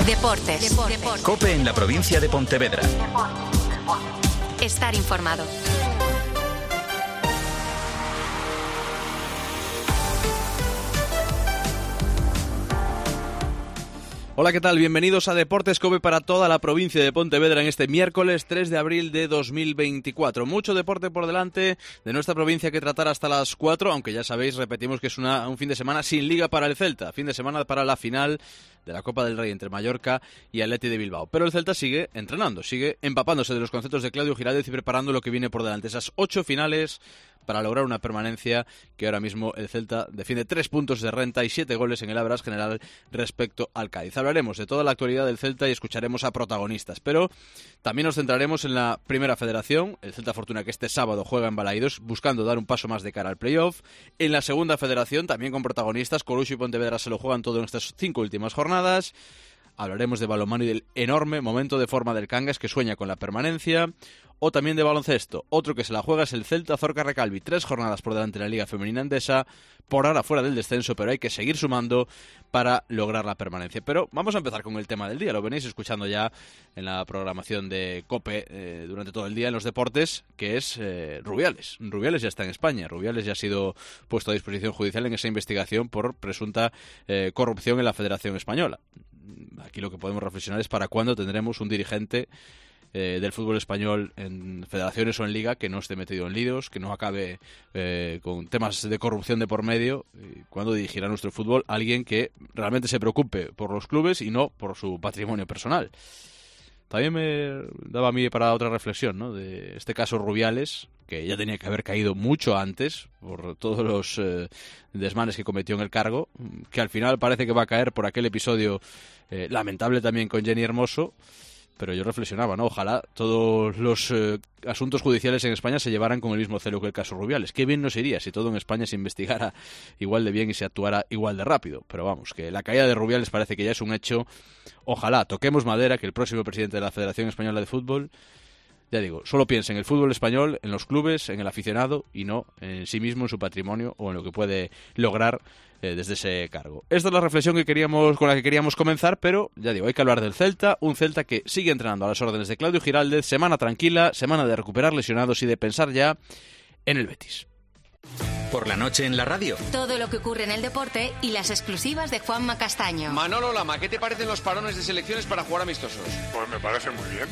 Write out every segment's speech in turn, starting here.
Deportes. COPE en la provincia de Pontevedra. Estar informado. Hola, ¿qué tal? Bienvenidos a Deportes COPE para toda la provincia de Pontevedra en este miércoles 3 de abril de 2024. Mucho deporte por delante de nuestra provincia que tratar hasta las 4, aunque ya sabéis, repetimos que es un fin de semana sin liga para el Celta, fin de semana para la final de la Copa del Rey entre Mallorca y Athletic de Bilbao. Pero el Celta sigue entrenando, sigue empapándose de los conceptos de Claudio Giraldez y preparando lo que viene por delante. Esas 8 finales para lograr una permanencia que ahora mismo el Celta defiende 3 puntos de renta y 7 goles en el average general respecto al Cádiz. Hablaremos de toda la actualidad del Celta y escucharemos a protagonistas, pero también nos centraremos en la Primera Federación. El Celta Fortuna, que este sábado juega en Balaidos buscando dar un paso más de cara al playoff. En la Segunda Federación, también con protagonistas, Coruxo y Pontevedra se lo juegan todo en estas 5 últimas jornadas. Hablaremos de balonmano y del enorme momento de forma del Cangas, que sueña con la permanencia. O también de baloncesto. Otro que se la juega es el Celta Zorca Recalvi. 3 jornadas por delante de la Liga Femenina Endesa. Por ahora fuera del descenso, pero hay que seguir sumando para lograr la permanencia. Pero vamos a empezar con el tema del día. Lo venís escuchando ya en la programación de COPE durante todo el día en los deportes, que es Rubiales. Rubiales ya está en España. Rubiales ya ha sido puesto a disposición judicial en esa investigación por presunta corrupción en la Federación Española. Aquí lo que podemos reflexionar es para cuándo tendremos un dirigente del fútbol español en federaciones o en liga que no esté metido en líos, que no acabe con temas de corrupción de por medio. Cuando dirigirá nuestro fútbol alguien que realmente se preocupe por los clubes y no por su patrimonio personal. También me daba a mí para otra reflexión, ¿no? De este caso Rubiales, que ya tenía que haber caído mucho antes por todos los desmanes que cometió en el cargo, que al final parece que va a caer por aquel episodio lamentable también con Jenny Hermoso. Pero yo reflexionaba, ¿no? Ojalá todos los asuntos judiciales en España se llevaran con el mismo celo que el caso Rubiales. Qué bien nos iría si todo en España se investigara igual de bien y se actuara igual de rápido. Pero vamos, que la caída de Rubiales parece que ya es un hecho. Ojalá, toquemos madera, que el próximo presidente de la Federación Española de Fútbol, ya digo, solo piense en el fútbol español, en los clubes, en el aficionado y no en sí mismo, en su patrimonio o en lo que puede lograr desde ese cargo. Esta es la reflexión con la que queríamos comenzar, pero ya digo, hay que hablar del Celta, un Celta que sigue entrenando a las órdenes de Claudio Giraldez, semana tranquila, semana de recuperar lesionados y de pensar ya en el Betis. Por la noche en la radio. Todo lo que ocurre en el deporte y las exclusivas de Juanma Castaño. Manolo Lama, ¿qué te parecen los parones de selecciones para jugar amistosos? Pues me parece muy bien.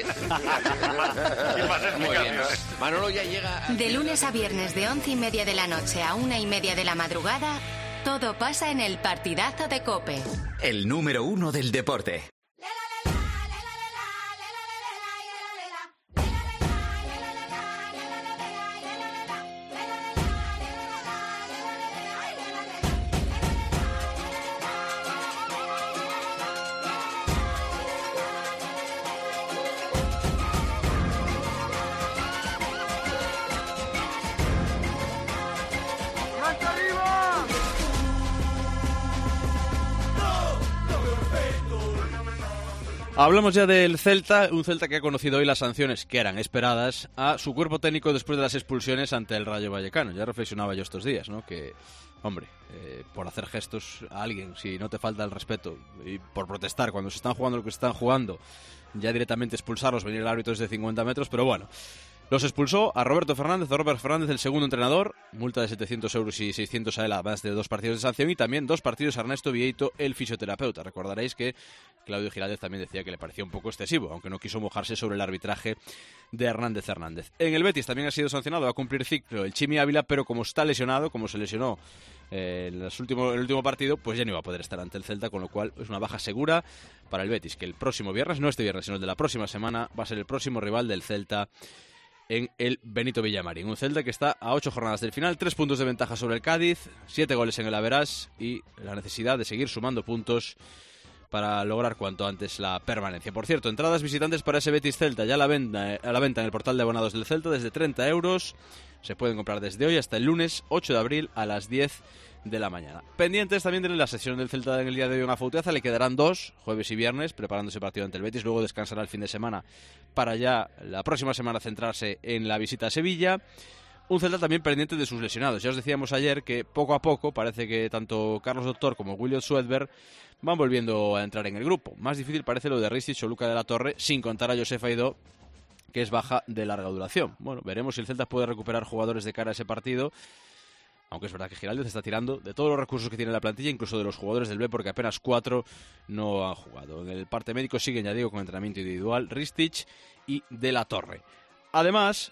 Muy bien. Manolo ya llega... De lunes a viernes de 11:30 de la noche a 1:30 de la madrugada, todo pasa en el partidazo de COPE. El número 1 del deporte. Hablamos ya del Celta, un Celta que ha conocido hoy las sanciones que eran esperadas a su cuerpo técnico después de las expulsiones ante el Rayo Vallecano. Ya reflexionaba yo estos días, ¿no? Que, hombre, por hacer gestos a alguien, si no te falta el respeto, y por protestar cuando se están jugando lo que se están jugando, ya directamente expulsarlos, venir el árbitro desde 50 metros, pero bueno. Los expulsó a Robert Fernández, el segundo entrenador, multa de 700 euros y 600 a él, además de 2 partidos de sanción, y también 2 partidos a Ernesto Vieito, el fisioterapeuta. Recordaréis que Claudio Giraldez también decía que le parecía un poco excesivo, aunque no quiso mojarse sobre el arbitraje de Hernández. En el Betis también ha sido sancionado, va a cumplir ciclo el Chimi Ávila, pero como está lesionado, como se lesionó en el último partido, pues ya no iba a poder estar ante el Celta, con lo cual es una baja segura para el Betis, que el próximo viernes, no este viernes, sino el de la próxima semana, va a ser el próximo rival del Celta en el Benito Villamarín. Un Celta que está a 8 jornadas del final, 3 puntos de ventaja sobre el Cádiz, 7 goles en el average y la necesidad de seguir sumando puntos para lograr cuanto antes la permanencia. Por cierto, entradas visitantes para ese Betis Celta ya a la venta en el portal de abonados del Celta desde 30 euros. Se pueden comprar desde hoy hasta el lunes 8 de abril a las 10 de la mañana. Pendientes también de la sesión del Celta en el día de hoy en Afauteza. Le quedarán 2, jueves y viernes, preparándose partido ante el Betis. Luego descansará el fin de semana para ya la próxima semana centrarse en la visita a Sevilla. Un Celta también pendiente de sus lesionados. Ya os decíamos ayer que poco a poco parece que tanto Carlos Doctor como William Swedberg van volviendo a entrar en el grupo. Más difícil parece lo de Ristich o Luca de la Torre, sin contar a Josef Aidó, que es baja de larga duración. Bueno, veremos si el Celta puede recuperar jugadores de cara a ese partido, aunque es verdad que Giraldez está tirando de todos los recursos que tiene la plantilla, incluso de los jugadores del B, porque apenas 4 no han jugado. En el parte médico siguen, ya digo, con entrenamiento individual Ristich y de la Torre. Además,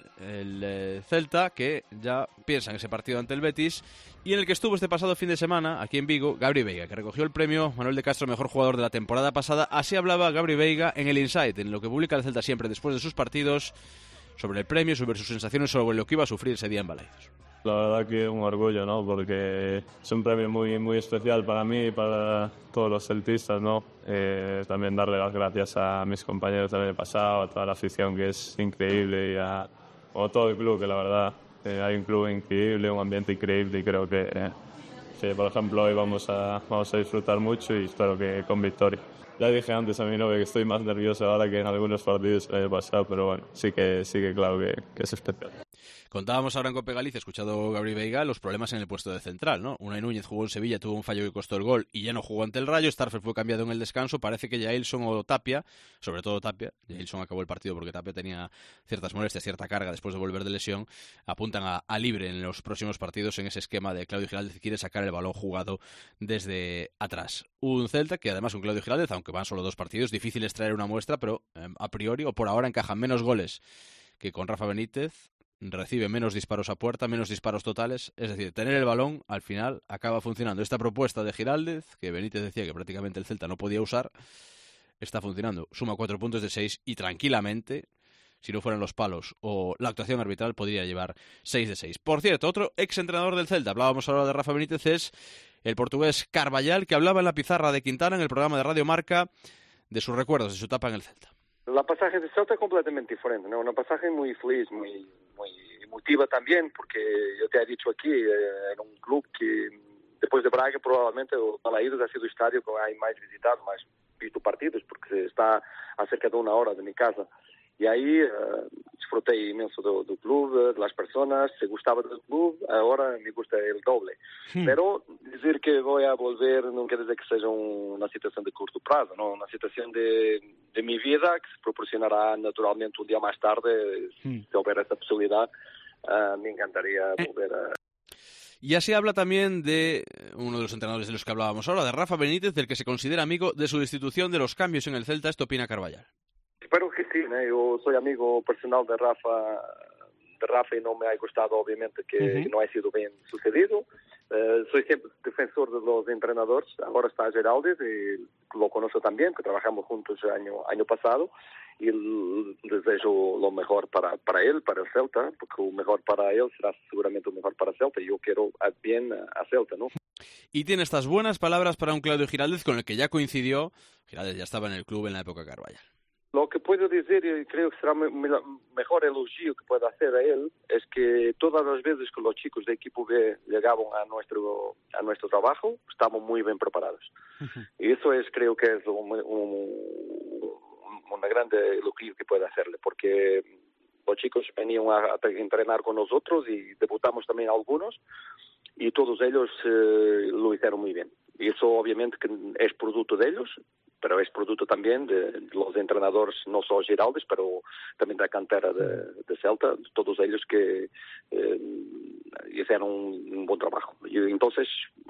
el Celta, que ya piensa en ese partido ante el Betis, y en el que estuvo este pasado fin de semana, aquí en Vigo, Gabri Veiga, que recogió el premio Manuel de Castro Mejor Jugador de la temporada pasada. Así hablaba Gabri Veiga en el Insight, en lo que publica el Celta siempre después de sus partidos, sobre el premio, sobre sus sensaciones, sobre lo que iba a sufrir ese día en Balaidos. La verdad que un orgullo, ¿no? Porque es un premio muy, muy especial para mí y para todos los celtistas, ¿no? También darle las gracias a mis compañeros del año pasado, a toda la afición, que es increíble, y a todo el club, que la verdad hay un club increíble, un ambiente increíble, y creo que por ejemplo, hoy vamos a disfrutar mucho y espero que con victoria. Ya dije antes a mi novia que estoy más nervioso ahora que en algunos partidos el año pasado, pero bueno, sí que claro que es especial. Contábamos ahora en Cope Galicia, escuchado Gabri Veiga, los problemas en el puesto de central, ¿no? Unai Núñez jugó en Sevilla, tuvo un fallo que costó el gol y ya no jugó ante el Rayo. Starfel fue cambiado en el descanso. Parece que Jailson o Tapia, sobre todo Tapia, Jailson acabó el partido porque Tapia tenía ciertas molestias, cierta carga después de volver de lesión, apuntan a libre en los próximos partidos en ese esquema de Claudio Giraldez, que quiere sacar el balón jugado desde atrás. Un Celta que además con Claudio Giraldez, aunque van solo 2 partidos, difícil es traer una muestra, pero a priori o por ahora encajan menos goles que con Rafa Benítez, recibe menos disparos a puerta, menos disparos totales, es decir, tener el balón al final acaba funcionando. Esta propuesta de Giraldez, que Benítez decía que prácticamente el Celta no podía usar, está funcionando. Suma 4 puntos de 6 y tranquilamente, si no fueran los palos o la actuación arbitral, podría llevar 6 de 6. Por cierto, otro exentrenador del Celta, hablábamos ahora de Rafa Benítez, es el portugués Carvallal, que hablaba en la pizarra de Quintana en el programa de Radio Marca de sus recuerdos, de su etapa en el Celta. La pasaje de Celta es completamente diferente, ¿no? Una pasaje muy feliz, muy emotiva también, porque yo te he dicho aquí, era un club que después de Braga probablemente o Balaidos ha sido el estadio que hay más visitado, más visto partidos, porque está a cerca de 1 hora de mi casa. Y ahí disfruté inmenso del club, de las personas, se gustaba del club, ahora me gusta el doble. Pero decir que voy a volver no quiere decir que sea una situación de corto plazo, ¿no? Una situación de mi vida que se proporcionará naturalmente un día más tarde, si hubiera esta posibilidad. Me encantaría volver a... Y así habla también de uno de los entrenadores de los que hablábamos ahora, de Rafa Benítez, del que se considera amigo de su destitución, de los cambios en el Celta. Esto opina Carvallal. Espero que sí, ¿no? Yo soy amigo personal de Rafa y no me ha gustado obviamente que no haya sido bien sucedido. Soy siempre defensor de los entrenadores. Ahora está Giraldez y lo conozco también, que trabajamos juntos el año pasado, y deseo lo mejor para él, para el Celta, porque lo mejor para él será seguramente lo mejor para Celta, y yo quiero bien a Celta, ¿no? Y tiene estas buenas palabras para un Claudio Giraldez con el que ya coincidió. Giraldez ya estaba en el club en la época Carvallal. Lo que puedo decir, y creo que será mejor elogio que pueda hacer a él, es que todas las veces que los chicos de equipo B llegaban a nuestro trabajo, estábamos muy bien preparados. Y eso creo que es una grande elogio que puede hacerle, porque los chicos venían a entrenar con nosotros y debutamos también algunos, y todos ellos lo hicieron muy bien. Y eso obviamente que es producto de ellos, pero es producto también de los entrenadores, no solo Giraldez, pero también de la cantera de Celta, todos ellos que hicieron un buen trabajo. Y entonces,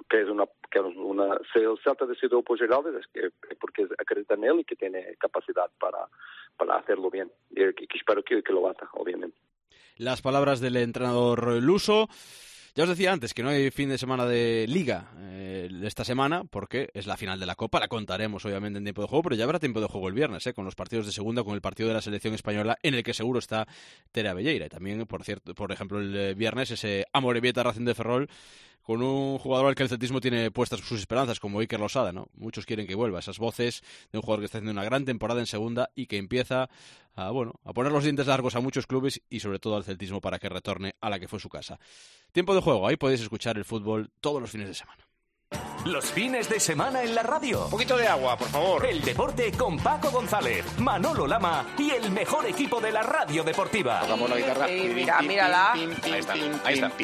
si el Celta decidió por Giraldez, es porque acredita en él y que tiene capacidad para hacerlo bien. Y espero que lo haga, obviamente. Las palabras del entrenador luso. Ya os decía antes que no hay fin de semana de Liga esta semana, porque es la final de la Copa. La contaremos obviamente en tiempo de juego, pero ya habrá tiempo de juego el viernes, con los partidos de segunda, con el partido de la selección española, en el que seguro está Tere Abelleira. Y también, por ejemplo, el viernes ese Amorebieta Racing de Ferrol, con un jugador al que el celtismo tiene puestas sus esperanzas, como Iker Losada, ¿no? Muchos quieren que vuelva. Esas voces de un jugador que está haciendo una gran temporada en segunda y que empieza a poner los dientes largos a muchos clubes y sobre todo al celtismo para que retorne a la que fue su casa. Tiempo de juego, ahí podéis escuchar el fútbol todos los fines de semana. Los fines de semana en la radio. Un poquito de agua, por favor. El deporte con Paco González, Manolo Lama y el mejor equipo de la radio deportiva. Tocamos la guitarra. Mírala. Ahí está.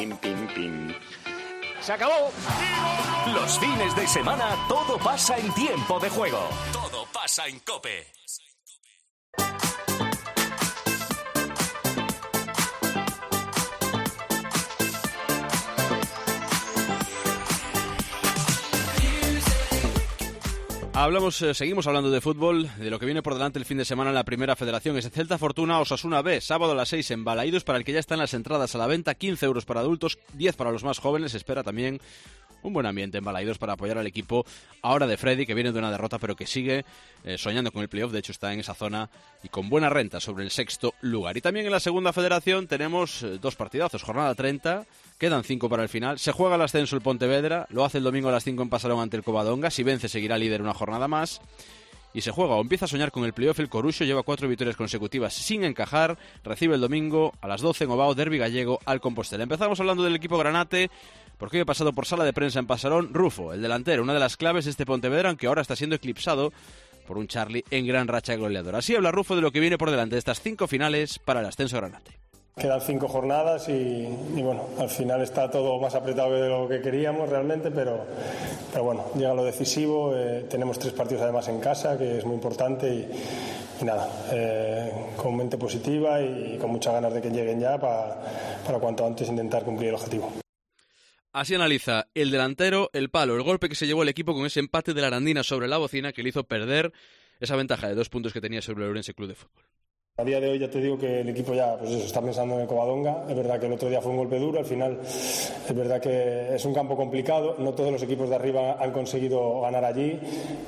Se acabó. Los fines de semana todo pasa en tiempo de juego. Todo pasa en COPE. Seguimos hablando de fútbol, de lo que viene por delante el fin de semana en la Primera Federación. Es Celta Fortuna Osasuna B, sábado a las 6 en Balaídos, para el que ya están las entradas a la venta, 15 euros para adultos, 10 para los más jóvenes. Se espera también un buen ambiente en Balaídos para apoyar al equipo ahora de Freddy, que viene de una derrota pero que sigue soñando con el playoff. De hecho está en esa zona y con buena renta sobre el 6º lugar. Y también en la Segunda Federación tenemos dos partidazos, jornada 30, quedan 5 para el final. Se juega el ascenso el Pontevedra, lo hace el domingo a las 5 en Pasarón ante el Covadonga. Si vence seguirá líder una jornada más. Y se juega o empieza a soñar con el playoff el Coruxo, lleva 4 victorias consecutivas sin encajar, recibe el domingo a las 12 en Ovao, derbi gallego al Compostela. Empezamos hablando del equipo granate, porque hoy he pasado por sala de prensa en Pasarón. Rufo, el delantero, una de las claves de este Pontevedra, aunque ahora está siendo eclipsado por un Charlie en gran racha goleadora. Así habla Rufo de lo que viene por delante de estas 5 finales para el ascenso granate. Quedan 5 jornadas y bueno, al final está todo más apretado de lo que queríamos realmente, pero bueno, llega lo decisivo. Tenemos 3 partidos además en casa, que es muy importante y nada, con mente positiva y con muchas ganas de que lleguen ya para cuanto antes intentar cumplir el objetivo. Así analiza el delantero el palo, el golpe que se llevó el equipo con ese empate de la Arandina sobre la Bocina, que le hizo perder esa ventaja de 2 puntos que tenía sobre el Ourense Club de Fútbol. A día de hoy ya te digo que el equipo ya está pensando en el Covadonga. Es verdad que el otro día fue un golpe duro, al final es verdad que es un campo complicado, no todos los equipos de arriba han conseguido ganar allí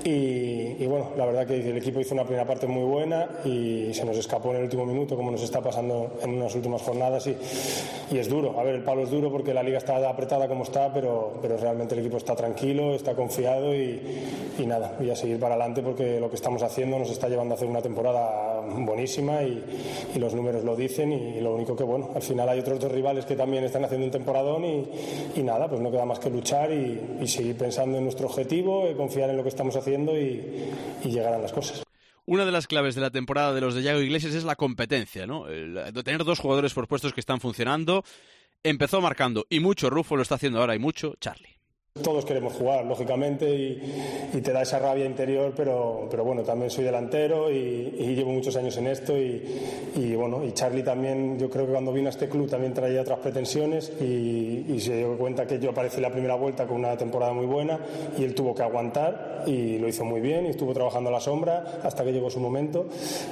y bueno, la verdad que el equipo hizo una primera parte muy buena y se nos escapó en el último minuto, como nos está pasando en unas últimas jornadas y es duro. A ver, el palo es duro porque la liga está apretada como está, pero realmente el equipo está tranquilo, está confiado y nada, y a seguir para adelante porque lo que estamos haciendo nos está llevando a hacer una temporada buenísima y los números lo dicen y lo único que bueno, al final hay otros 2 rivales que también están haciendo un temporadón y nada, pues no queda más que luchar y seguir pensando en nuestro objetivo, confiar en lo que estamos haciendo y llegarán las cosas. Una de las claves de la temporada de los de Yago Iglesias es la competencia, ¿no? De tener 2 jugadores por puestos que están funcionando. Empezó marcando y mucho, Rufo lo está haciendo ahora y mucho Charlie. Todos queremos jugar, lógicamente, y te da esa rabia interior, pero bueno, también soy delantero y llevo muchos años en esto y bueno, y Charlie también, yo creo que cuando vino a este club también traía otras pretensiones y se dio cuenta que yo aparecí la primera vuelta con una temporada muy buena y él tuvo que aguantar y lo hizo muy bien y estuvo trabajando a la sombra hasta que llegó su momento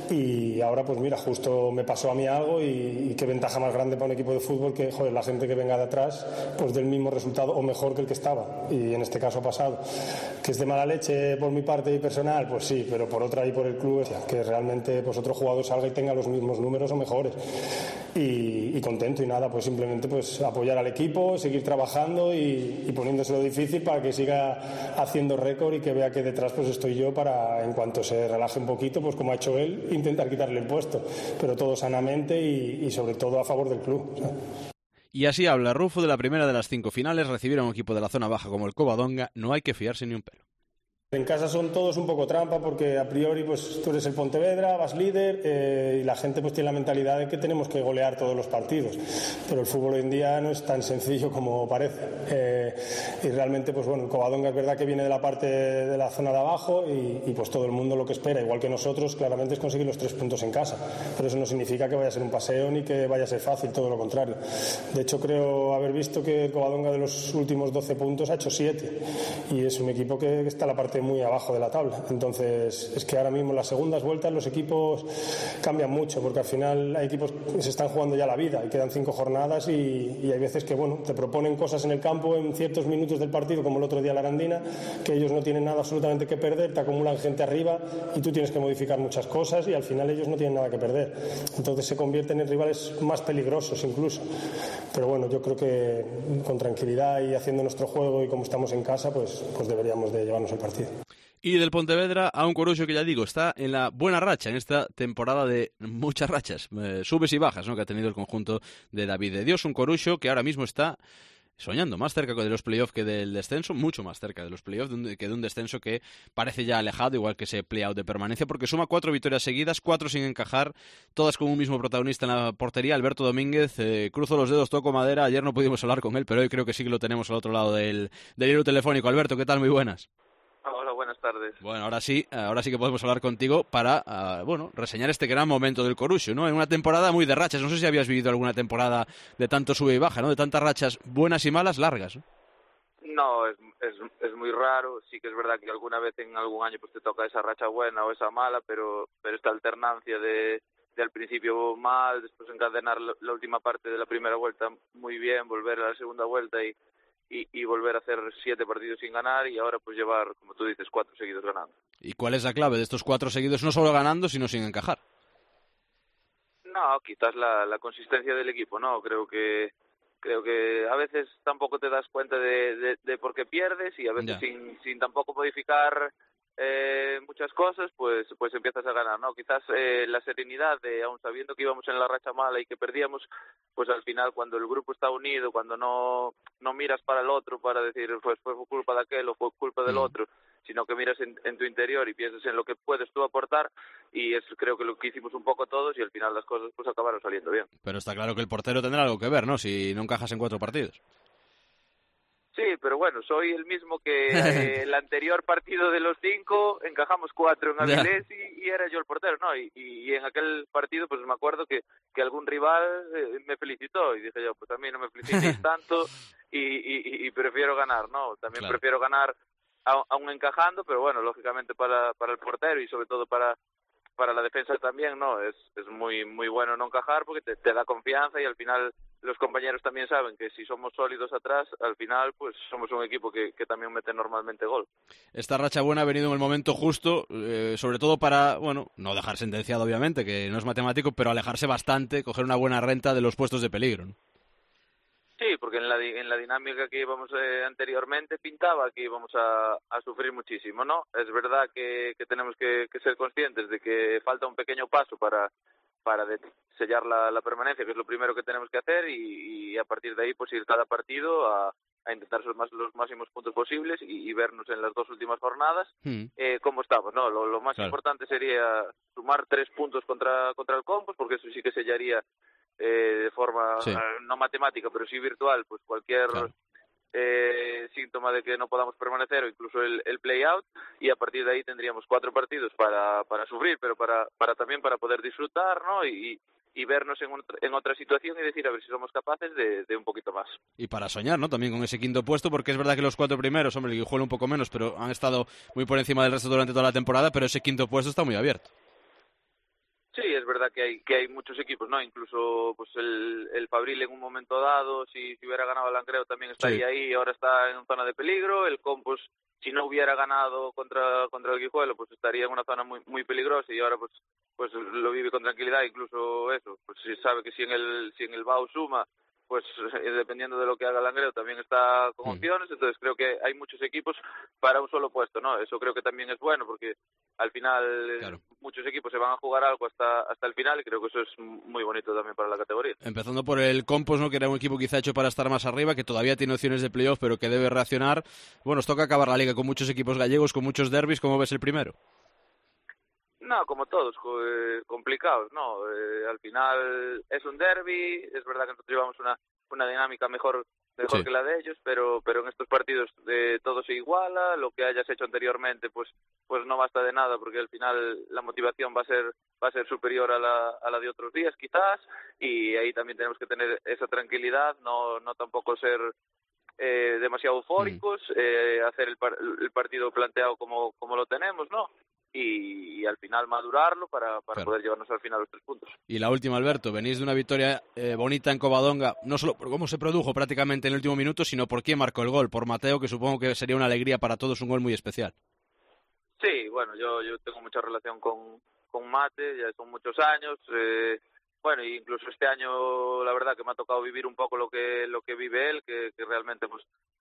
y ahora pues mira, justo me pasó a mí algo y qué ventaja más grande para un equipo de fútbol que, joder, la gente que venga de atrás pues del mismo resultado o mejor que el que estaba. Y en este caso ha pasado. ¿Que es de mala leche por mi parte y personal? Pues sí, pero por otra y por el club, que realmente pues otro jugador salga y tenga los mismos números o mejores. Y contento y nada, pues simplemente pues apoyar al equipo, seguir trabajando y poniéndoselo difícil para que siga haciendo récord y que vea que detrás pues estoy yo para, en cuanto se relaje un poquito, pues como ha hecho él, intentar quitarle el puesto. Pero todo sanamente y sobre todo a favor del club, ¿sabes? Y así habla Rufo de la primera de las 5 finales. Recibir a un equipo de la zona baja como el Covadonga no hay que fiarse ni un pelo. En casa son todos un poco trampa porque a priori pues tú eres el Pontevedra, vas líder y la gente pues tiene la mentalidad de que tenemos que golear todos los partidos, pero el fútbol hoy en día no es tan sencillo como parece y realmente pues bueno, el Covadonga es verdad que viene de la parte de la zona de abajo y pues todo el mundo lo que espera, igual que nosotros, claramente es conseguir los 3 puntos en casa, pero eso no significa que vaya a ser un paseo ni que vaya a ser fácil, todo lo contrario. De hecho creo haber visto que el Covadonga de los últimos 12 puntos ha hecho 7 y es un equipo que está en la parte muy abajo de la tabla. Entonces es que ahora mismo en las segundas vueltas los equipos cambian mucho porque al final hay equipos que se están jugando ya la vida y quedan 5 jornadas y hay veces que bueno, te proponen cosas en el campo en ciertos minutos del partido, como el otro día la Arandina, que ellos no tienen nada absolutamente que perder, te acumulan gente arriba y tú tienes que modificar muchas cosas y al final ellos no tienen nada que perder. Entonces se convierten en rivales más peligrosos incluso. Pero bueno, yo creo que con tranquilidad y haciendo nuestro juego y como estamos en casa, pues deberíamos de llevarnos el partido. Y del Pontevedra a un Coruxo que ya digo, está en la buena racha en esta temporada de muchas rachas, subes y bajas, ¿no?, que ha tenido el conjunto de David de Dios. Un Coruxo que ahora mismo está soñando, más cerca de los playoffs que del descenso, mucho más cerca de los playoffs que de un descenso que parece ya alejado, igual que ese playout de permanencia, porque suma 4 victorias seguidas, 4 sin encajar, todas con un mismo protagonista en la portería, Alberto Domínguez. Cruzo los dedos, toco madera, ayer no pudimos hablar con él, pero hoy creo que sí que lo tenemos al otro lado del hilo telefónico. Alberto, ¿qué tal? Muy buenas. Hola, buenas tardes. Bueno, ahora sí que podemos hablar contigo para, reseñar este gran momento del Coruxo, ¿no? En una temporada muy de rachas. No sé si habías vivido alguna temporada de tanto sube y baja, ¿no? De tantas rachas buenas y malas largas, ¿no? No, es muy raro. Sí que es verdad que alguna vez en algún año pues te toca esa racha buena o esa mala, pero esta alternancia de al principio mal, después encadenar la última parte de la primera vuelta muy bien, volver a la segunda vuelta y volver a hacer 7 partidos sin ganar y ahora pues llevar, como tú dices, 4 seguidos ganando. ¿Y cuál es la clave de estos 4 seguidos, no solo ganando, sino sin encajar? No, quizás la consistencia del equipo, ¿no? Creo que a veces tampoco te das cuenta de por qué pierdes y a veces sin tampoco modificar muchas cosas, pues empiezas a ganar, ¿no? Quizás la serenidad de, aun sabiendo que íbamos en la racha mala y que perdíamos, pues al final cuando el grupo está unido, cuando no miras para el otro para decir pues fue culpa de aquel o fue culpa del otro, sino que miras en tu interior y piensas en lo que puedes tú aportar, y es creo que lo que hicimos un poco todos y al final las cosas pues acabaron saliendo bien. Pero está claro que el portero tendrá algo que ver, ¿no? Si no encajas en 4 partidos. Sí, pero bueno, soy el mismo que el anterior partido de los 5, encajamos 4 en Avilés y era yo el portero, ¿no? Y en aquel partido pues me acuerdo que algún rival me felicitó y dije yo, pues a mí no me felicitéis tanto y prefiero ganar, ¿no? También prefiero ganar aún encajando, pero bueno, lógicamente para el portero y sobre todo para la defensa también, ¿no? Es muy muy bueno no encajar porque te da confianza y al final los compañeros también saben que si somos sólidos atrás, al final pues somos un equipo que también mete normalmente gol. Esta racha buena ha venido en el momento justo, sobre todo para, bueno, no dejar sentenciado obviamente, que no es matemático, pero alejarse bastante, coger una buena renta de los puestos de peligro, ¿no? Sí, porque en la dinámica que íbamos anteriormente pintaba que íbamos a sufrir muchísimo, ¿no? Es verdad que tenemos que ser conscientes de que falta un pequeño paso para sellar la permanencia, que es lo primero que tenemos que hacer y a partir de ahí pues ir cada partido a intentar los máximos puntos posibles y vernos en las 2 últimas jornadas cómo estamos, ¿no? Lo más importante sería sumar 3 puntos contra el Compos, porque eso sí que sellaría de forma no matemática pero sí virtual pues cualquier síntoma de que no podamos permanecer o incluso el play-out, y a partir de ahí tendríamos 4 partidos para sufrir, pero para también para poder disfrutar, ¿no? Y vernos en otra situación y decir a ver si somos capaces de un poquito más. Y para soñar, ¿no? También con ese 5º puesto, porque es verdad que los 4 primeros, hombre, el Guijuelo un poco menos, pero han estado muy por encima del resto durante toda la temporada, pero ese 5º puesto está muy abierto. Sí, es verdad que hay muchos equipos, ¿no? Incluso pues el Fabril en un momento dado, si hubiera ganado el Langreo también estaría ahí, ahora está en zona de peligro. El Compos, si no hubiera ganado contra el Guijuelo, pues estaría en una zona muy muy peligrosa y ahora pues lo vive con tranquilidad. Incluso eso, pues si sabe que si en el BAU suma, pues dependiendo de lo que haga el Langreo también está con opciones. Entonces creo que hay muchos equipos para un solo puesto, ¿no? Eso creo que también es bueno porque al final muchos equipos se van a jugar algo hasta el final y creo que eso es muy bonito también para la categoría. Empezando por el Compos, ¿no? Que era un equipo quizá hecho para estar más arriba, que todavía tiene opciones de playoff pero que debe reaccionar. Bueno, os toca acabar la liga con muchos equipos gallegos, con muchos derbis. ¿Cómo ves el primero? No, como todos, complicados, ¿no? Al final es un derbi, es verdad que nosotros llevamos una dinámica mejor que la de ellos, pero en estos partidos todo se iguala, lo que hayas hecho anteriormente pues no basta de nada porque al final la motivación va a ser superior a la de otros días quizás, y ahí también tenemos que tener esa tranquilidad, no tampoco ser demasiado eufóricos, hacer el partido planteado como lo tenemos, ¿no? Y al final madurarlo para poder llevarnos al final los 3 puntos. Y la última, Alberto, venís de una victoria bonita en Covadonga, no solo por cómo se produjo prácticamente en el último minuto, sino por quién marcó el gol, por Mateo, que supongo que sería una alegría para todos, un gol muy especial. Sí, bueno, yo tengo mucha relación con Mate, ya son muchos años, bueno, incluso este año la verdad que me ha tocado vivir un poco lo que vive él, que realmente pues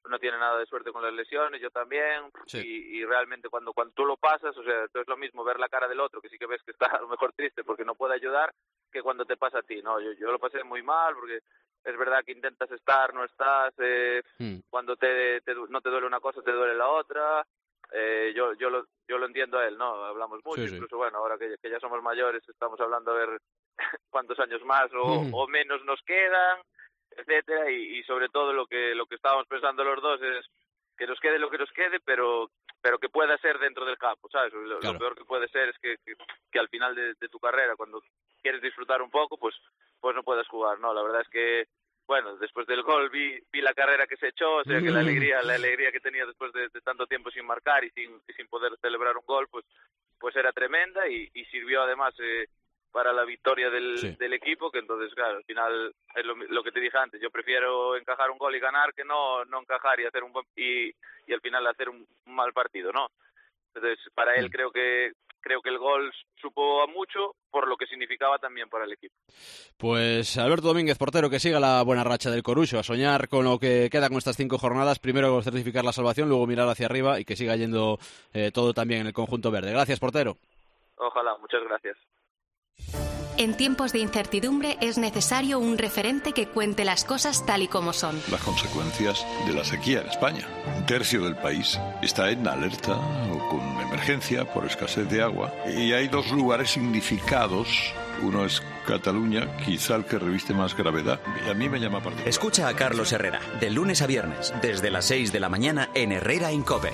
no tiene nada de suerte con las lesiones, yo también, sí. y realmente cuando tú lo pasas, o sea, es lo mismo ver la cara del otro, que sí que ves que está a lo mejor triste porque no puede ayudar, que cuando te pasa a ti, ¿no? Yo lo pasé muy mal porque es verdad que intentas estar, no estás, cuando no te duele una cosa, te duele la otra. Yo lo entiendo a él, ¿no? Hablamos mucho, sí, incluso bueno, ahora que ya somos mayores, estamos hablando a ver cuántos años más o menos nos quedan, etcétera, y sobre todo lo que estábamos pensando los dos es que nos quede lo que nos quede, pero que pueda ser dentro del campo, ¿sabes? Lo peor que puede ser es que al final de tu carrera, cuando quieres disfrutar un poco, pues no puedes jugar, ¿no? La verdad es que, bueno, después del gol vi la carrera que se echó, o sea que la alegría que tenía después de tanto tiempo sin marcar y sin poder celebrar un gol, pues era tremenda y sirvió además para la victoria del equipo, que entonces, claro, al final es lo que te dije antes, yo prefiero encajar un gol y ganar que no encajar y hacer y al final hacer un mal partido, ¿no? Entonces, para él creo que el gol supo a mucho por lo que significaba también para el equipo. Pues Alberto Domínguez, portero, que siga la buena racha del Coruxo, a soñar con lo que queda con estas 5 jornadas, primero certificar la salvación, luego mirar hacia arriba y que siga yendo todo también en el conjunto verde. Gracias, portero. Ojalá, muchas gracias. En tiempos de incertidumbre es necesario un referente que cuente las cosas tal y como son. Las consecuencias de la sequía en España. Un tercio del país está en alerta o con emergencia por escasez de agua. Y hay 2 lugares significados. Uno es Cataluña, quizá el que reviste más gravedad. Y a mí me llama particular. Escucha a Carlos Herrera, de lunes a viernes, desde las 6 de la mañana en Herrera en COPE.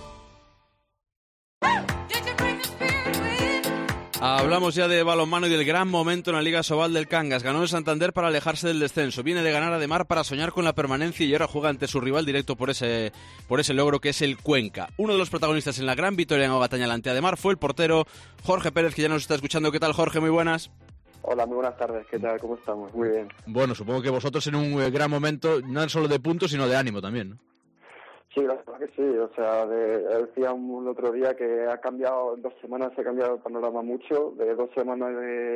Hablamos ya de balonmano y del gran momento en la Liga Sobal del Cangas. Ganó el Santander para alejarse del descenso. Viene de ganar a Ademar para soñar con la permanencia y ahora juega ante su rival directo por ese logro que es el Cuenca. Uno de los protagonistas en la gran victoria en Ogatañal ante Ademar fue el portero Jorge Pérez, que ya nos está escuchando. ¿Qué tal, Jorge? Muy buenas. Hola, muy buenas tardes. ¿Qué tal? ¿Cómo estamos? Muy bien. Bueno, supongo que vosotros en un gran momento, no solo de puntos, sino de ánimo también, ¿no? Sí, la verdad que sí. O sea, decía el otro día que ha cambiado, en 2 semanas se ha cambiado el panorama mucho. De 2 semanas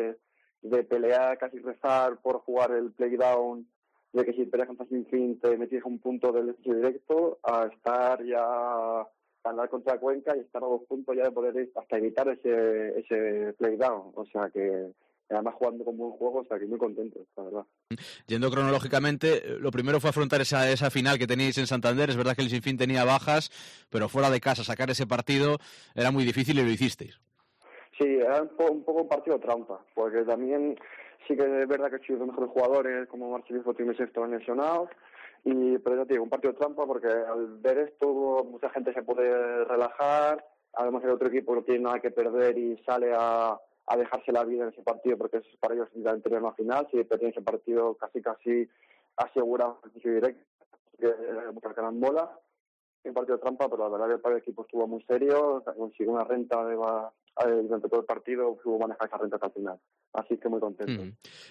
de pelear, casi rezar por jugar el playdown, de que si peleas contra Sin Fin te metías un punto del descenso directo, a estar ya a ganar contra Cuenca y estar a 2 puntos ya de poder hasta evitar ese playdown. O sea que además jugando con buen juego, o sea que muy contento, la verdad. Yendo cronológicamente, lo primero fue afrontar esa final que teníais en Santander. Es verdad que el Sinfín tenía bajas, pero fuera de casa sacar ese partido era muy difícil y lo hicisteis. Sí, era un poco un partido trampa, porque también sí que es verdad que he sido los mejores jugadores como Marcelo y Timés estaban lesionados, pero ya te digo, un partido trampa porque al ver esto mucha gente se puede relajar, además el otro equipo no tiene nada que perder y sale a dejarse la vida en ese partido porque es para ellos tener una final. Si pierden ese partido casi asegura el partido directo, que carambola, un partido trampa, pero la verdad que el equipo estuvo muy serio, consiguió una renta durante todo el partido, pudo manejar esa renta hasta el final. Así que muy contento.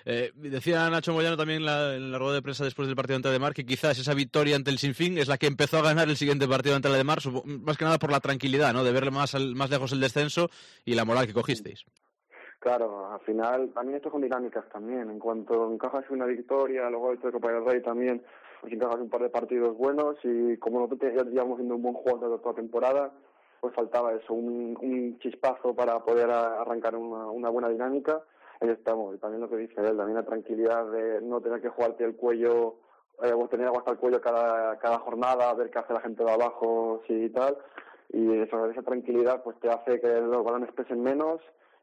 Decía Nacho Moyano también en la rueda de prensa después del partido ante Ademar que quizás esa victoria ante el Sinfín es la que empezó a ganar el siguiente partido ante el Ademar, más que nada por la tranquilidad, ¿no? De ver más lejos el descenso y la moral que cogisteis. Claro, al final también esto son dinámicas también. En cuanto encajas una victoria, luego esto de Copa del Rey también, pues encajas un par de partidos buenos y como nosotros ya llevamos viendo un buen juego de toda temporada, pues faltaba eso, un chispazo para poder arrancar una buena dinámica. Ahí estamos. Y también lo que dice él, también la tranquilidad de no tener que jugarte el cuello, o tener agua hasta el cuello cada jornada, ver qué hace la gente de abajo, sí y tal. Y esa tranquilidad pues te hace que los balones pesen menos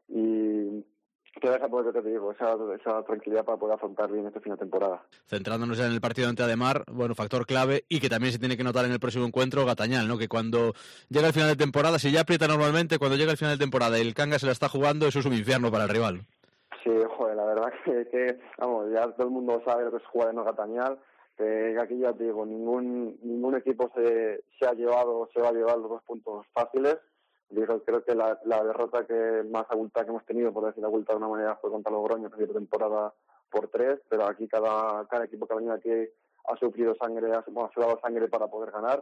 y te deja poder, te digo, esa tranquilidad para poder afrontar bien este fin de temporada. Centrándonos ya en el partido ante Ademar, bueno, factor clave y que también se tiene que notar en el próximo encuentro, Gatañal, ¿no? Que cuando llega el final de temporada, si ya aprieta normalmente, cuando llega el final de temporada y el Cangas se la está jugando, eso es un infierno para el rival. Sí, joder, la verdad que vamos, ya todo el mundo sabe lo que es jugar en Gatañal, que aquí ya te digo, ningún equipo se va a llevar los 2 puntos fáciles. Digo, creo que la derrota que más abultada que hemos tenido, por decir abultada de una manera, fue contra Logroño, que temporada por 3, pero aquí cada equipo que ha venido aquí ha sufrido sangre, ha sudado sangre para poder ganar.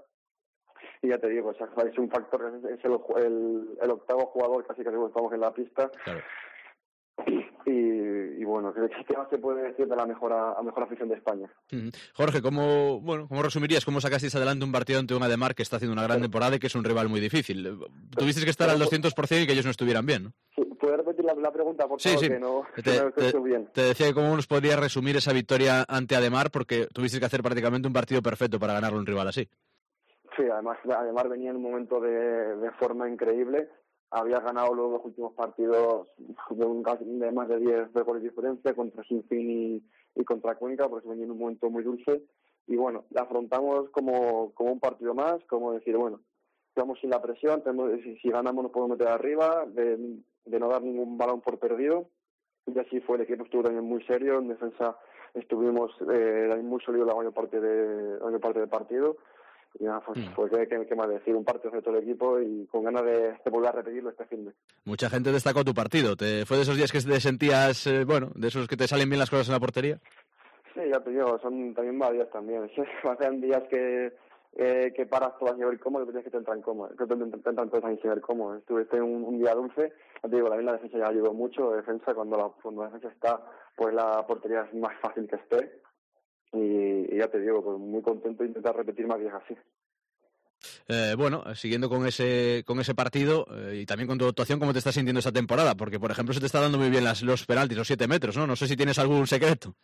Y ya te digo, es un factor, es el octavo jugador casi que estamos en la pista. Claro. Y y bueno, ¿qué más se puede decir de la mejor afición de España? Jorge, ¿cómo resumirías cómo sacasteis adelante un partido ante un Ademar que está haciendo una gran temporada y que es un rival muy difícil? Tuvisteis que estar al 200% y que ellos no estuvieran bien, ¿no? Sí, ¿puedes repetir la pregunta, por favor? Sí. Que no estoy bien. Te decía que cómo nos podrías resumir esa victoria ante Ademar, porque tuvisteis que hacer prácticamente un partido perfecto para ganarle a un rival así. Sí, además Ademar venía en un momento de forma increíble. Había ganado los 2 últimos partidos de más de 10 goles de diferencia contra Sinfín y contra Cuenca, porque venía en un momento muy dulce. Y bueno, la afrontamos como un partido más, como decir, bueno, estamos sin la presión, si ganamos nos podemos meter arriba, de no dar ningún balón por perdido. Y así fue, el equipo estuvo también muy serio, en defensa estuvimos muy sólidos la mayor parte del partido. Y nada, pues qué más decir, un partido de todo el equipo y con ganas de volver a repetirlo este fin de. Mucha gente destacó tu partido. ¿Fue de esos días que te sentías, de esos que te salen bien las cosas en la portería? Sí, ya te digo, son también varios días también. Hacen días que paras todas y ver cómo, y otros días que te entran todas y ver cómo. Estuviste un día dulce, ya te digo, también la defensa ya ayudó mucho, cuando la defensa está, pues la portería es más fácil que esté. Y ya te digo, pues muy contento de intentar repetir más días así. Siguiendo con ese partido y también con tu actuación, ¿cómo te estás sintiendo esta temporada? Porque, por ejemplo, se te está dando muy bien los penaltis, los 7 metros, ¿no? No sé si tienes algún secreto.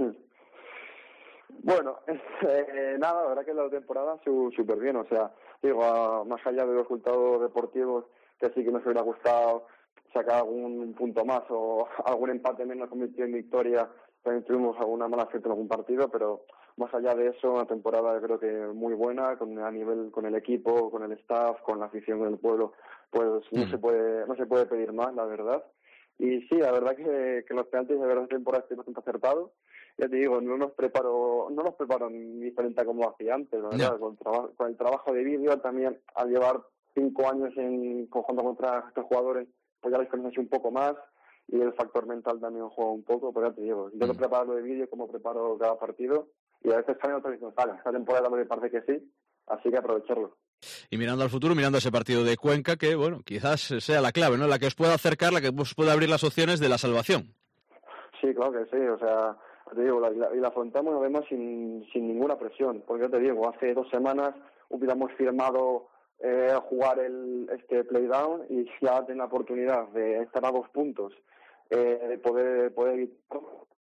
Bueno, nada, la verdad que la temporada súper bien, o sea, digo, más allá de los resultados deportivos, que sí que nos hubiera gustado sacar algún punto más o algún empate menos convirtió en victoria. También tuvimos alguna mala suerte en algún partido, pero más allá de eso, una temporada creo que muy buena, a nivel con el equipo, con el staff, con la afición del pueblo, pues no se puede pedir más, la verdad. Y sí, la verdad que los penaltis de verdad esta temporada estoy bastante acertado. Ya te digo, no nos preparo diferente a como lo hacía antes, la verdad, con el trabajo de vídeo, también al llevar 5 años jugando contra estos jugadores, pues ya les conoces un poco más. Y el factor mental también juega un poco, pero ya te digo, yo no preparo de vídeo como preparo cada partido y a veces también otras veces esta temporada me parece que sí, así que aprovecharlo. Y mirando al futuro, mirando ese partido de Cuenca, que bueno, quizás sea la clave, ¿no? La que os pueda acercar, la que os pueda abrir las opciones de la salvación. Sí, claro que sí, o sea, te digo, la afrontamos y nos vemos sin ninguna presión, porque ya te digo, hace 2 semanas hubiéramos firmado jugar este playdown y ya tener la oportunidad de estar a 2 puntos, de poder evitar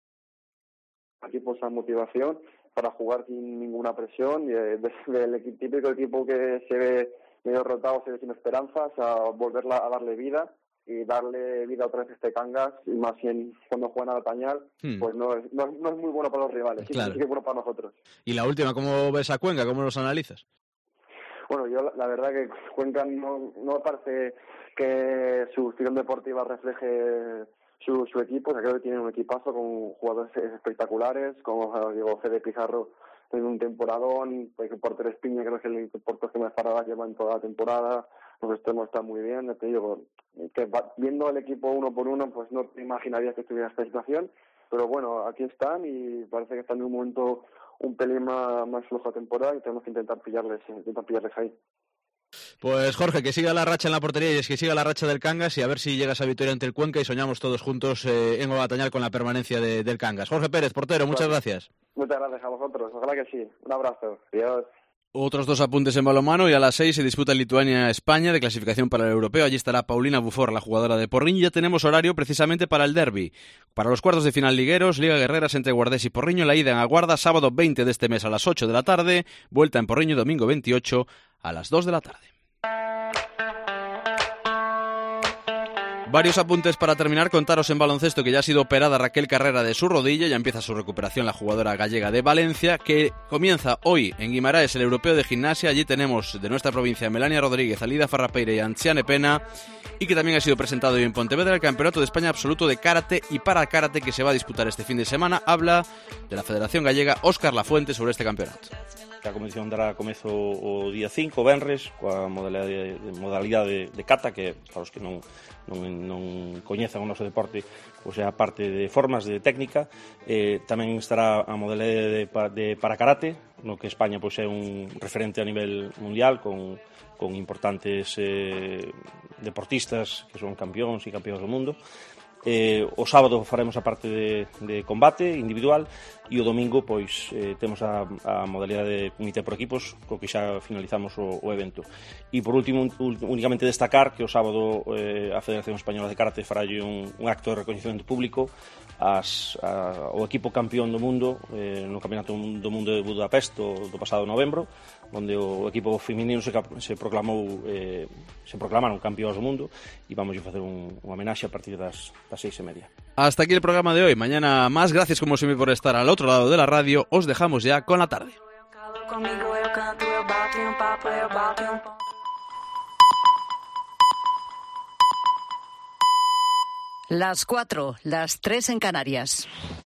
equipos esa motivación para jugar sin ninguna presión y del típico equipo que se ve medio rotado, se ve sin esperanzas, a volver a darle vida y darle vida otra vez a este Cangas, y más bien cuando juegan a la Tañal, pues no es muy bueno para los rivales, claro. Sí que es bueno para nosotros. Y la última, ¿cómo ves a Cuenca? ¿Cómo los analizas? Bueno, yo la verdad que Cuenca no me parece que su acción deportiva refleje su equipo. O sea, creo que tiene un equipazo con jugadores espectaculares, como digo, Fede Pizarro tiene un temporadón, pues el portero Espiña creo que es el portero que más paradas lleva en toda la temporada, los extremos están muy bien, te digo, que viendo el equipo uno por uno, pues no te imaginarías que estuviera en esta situación, pero bueno, aquí están y parece que están en un momento un pelín más flojo de temporada y tenemos que intentar pillarles ahí. Pues Jorge, que siga la racha en la portería y es que siga la racha del Cangas y a ver si llega esa victoria ante el Cuenca y soñamos todos juntos en Obatañal con la permanencia del Cangas. Jorge Pérez, portero, muchas gracias. Muchas gracias a vosotros, ojalá que sí. Un abrazo. Adiós. Otros 2 apuntes en balonmano y a las 6 se disputa Lituania-España de clasificación para el europeo. Allí estará Paulina Bufor, la jugadora de Porriño. Y ya tenemos horario precisamente para el derbi. Para los cuartos de final ligueros, Liga Guerreras entre Guardés y Porriño. La ida en Aguarda, sábado 20 de este mes a las 8 de la tarde. Vuelta en Porriño, domingo 28 a las 2 de la tarde. Varios apuntes para terminar. Contaros en baloncesto que ya ha sido operada Raquel Carrera de su rodilla, ya empieza su recuperación la jugadora gallega de Valencia, que comienza hoy en Guimaraes el europeo de gimnasia. Allí tenemos de nuestra provincia Melania Rodríguez, Alida Farrapeira y Antxiane Pena, y que también ha sido presentado hoy en Pontevedra el Campeonato de España Absoluto de Karate y para Karate que se va a disputar este fin de semana. Habla de la Federación Gallega Óscar Lafuente sobre este campeonato. A competición dará comezo o día 5, venres, coa modalidade de kata, que para os que non coñezan o noso deporte, pois é a parte de formas de técnica. Tamén estará a modalidade de para karate, no que España pois é un referente a nivel mundial, con importantes deportistas que son campións e campións do mundo. O sábado faremos a parte de combate individual e o domingo pois temos a modalidade de comité por equipos, co que xa finalizamos o evento. E por último, únicamente destacar que o sábado a Federación Española de Karate faralle un acto de recoñecemento público ao equipo campeón do mundo no Campeonato do Mundo de Budapest do pasado novembro, onde o equipo feminino se proclamaron campeóns do mundo, e vamos a facer unha homenaxe a partir das 6:30. Hasta aquí el programa de hoy. Mañana más. Gracias como siempre por estar al otro lado de la radio. Os dejamos ya con la tarde. Las 4, las 3 en Canarias.